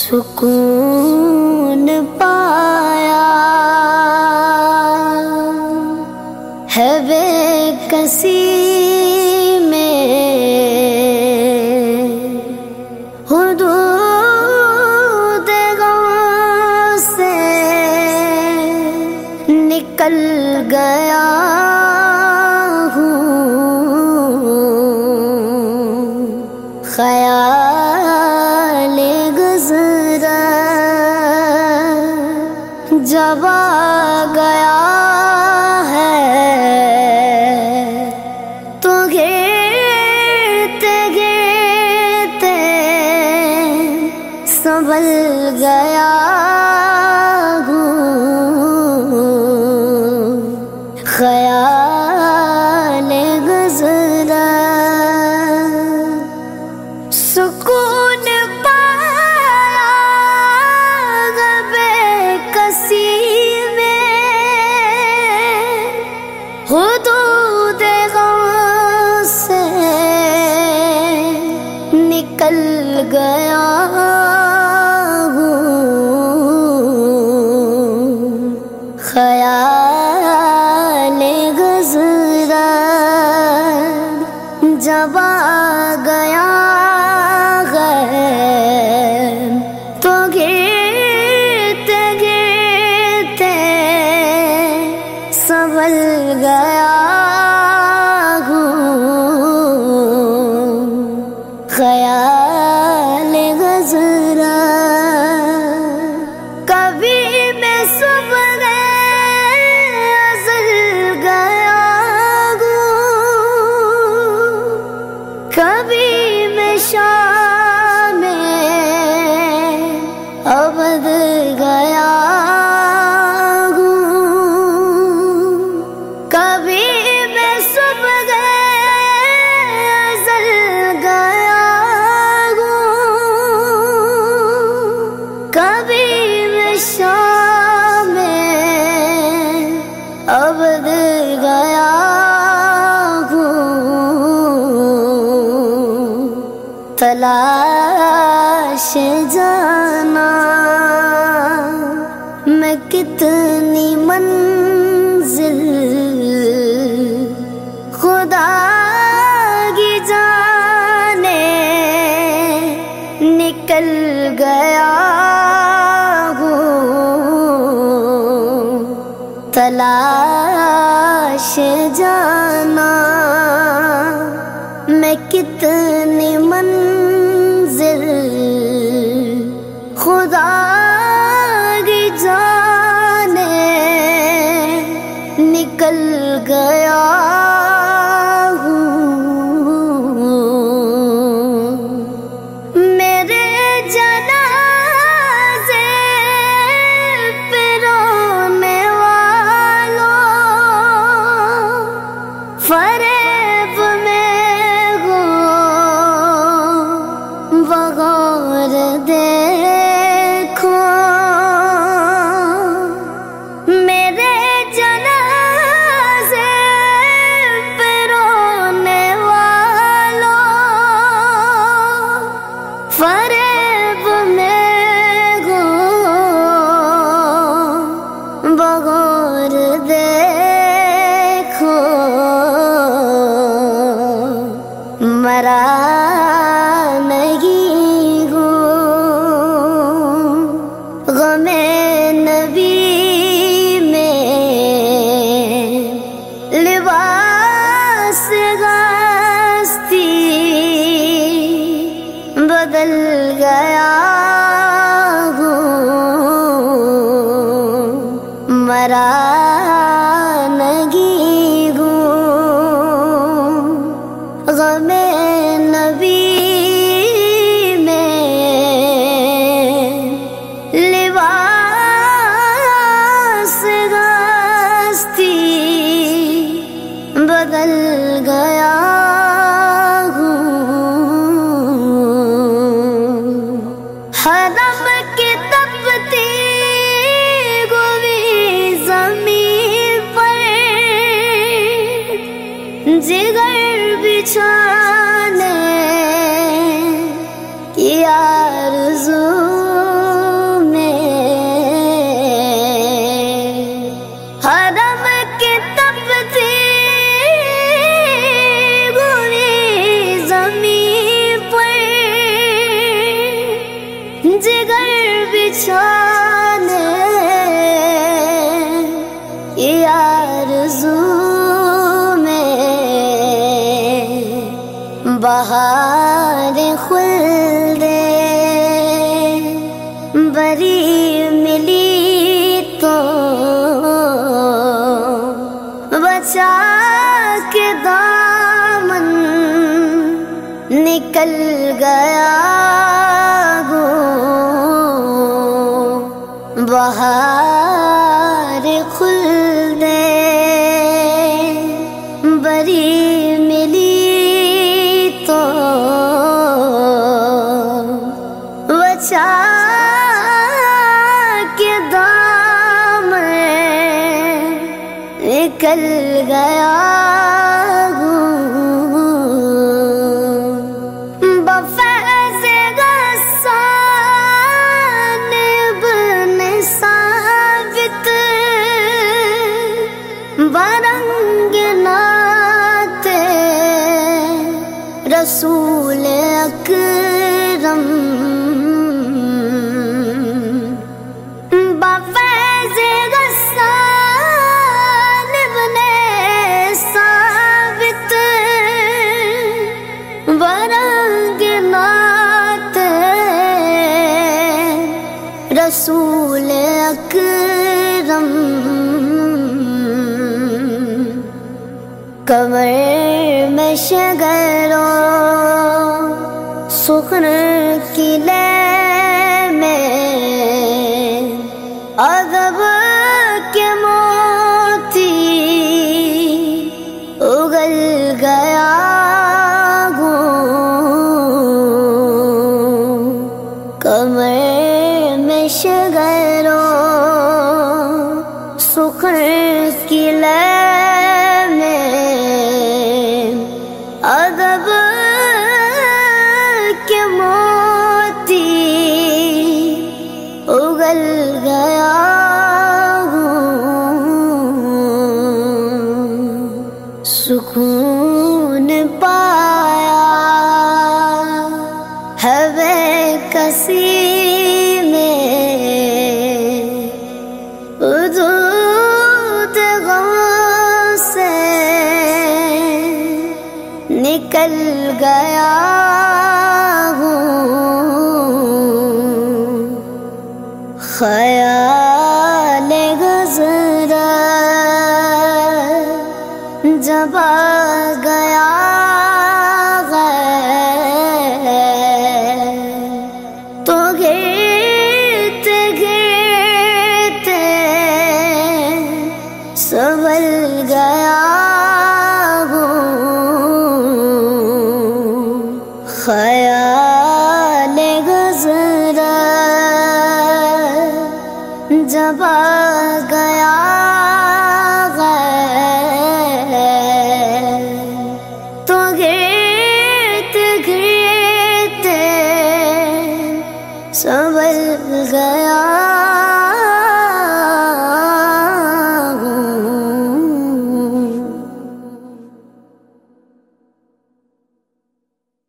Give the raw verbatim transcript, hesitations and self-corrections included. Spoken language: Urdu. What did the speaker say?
سکون پایا ہے بے کسی میں، حدود غم سے نکل گیا خیال گزرا جب آ گیا ہے تو گرتے گرتے سنبھل گیا خیال گزرا سکون پایا بے کسی میں، حدود غم سے نکل گیا خیال گزرا جب آ گیا تو گرتے گرتے سنبھل گیا خیال گزرا کبھی میں صبح ازل گیا کبھی میں شام ابد گیا کبھی میں صبح ازل گیا کبھی میں شام ابد گیا تلاش جانا میں کتنی منزل خدا کی جانے نکل گیا تلاش جانا میں کتنی منزل خدا کی جانے نکل گیا میرے جنازے پہ رونے والوں فریب میں ہو بغور دیکھو میرے جنازے پہ رونے والوں فریب میں ہو بغور دیکھو مرا نہیں ہوں غم نبی میں لباس غاستی بدل گیا ہوں مرا نہیں ہوں غم نبی میں لباس غاستی بدل گیا حرم کی تپتی ہوئی زمین پر جگر بچھانے کی آرزو پریشان یہ آرزو میں بہار خلد بری ملی تو بچا کے دامن نکل گیا گو بہار خلد بری ملی تو بچا کے دامن نکل گیا برنگ نات رسول اکرم بفیض غسان ابن ثابت برنگ نات رسول اکرم کمر میں شگر و سخن کی لے میں ادب کے موتی اگل گیا گوں کمر میں شگر و سخن کی لے ادب کے موتی اگل گیا سکون پایا ہے بے کسی میں حدود غم سے نکل گیا ہوں خیال گزرا جب آ گیا تو گرتے گرتے سنبھل گیا خیال گزرا جب آ گیا تو گرتے گرتے سنبھل گیا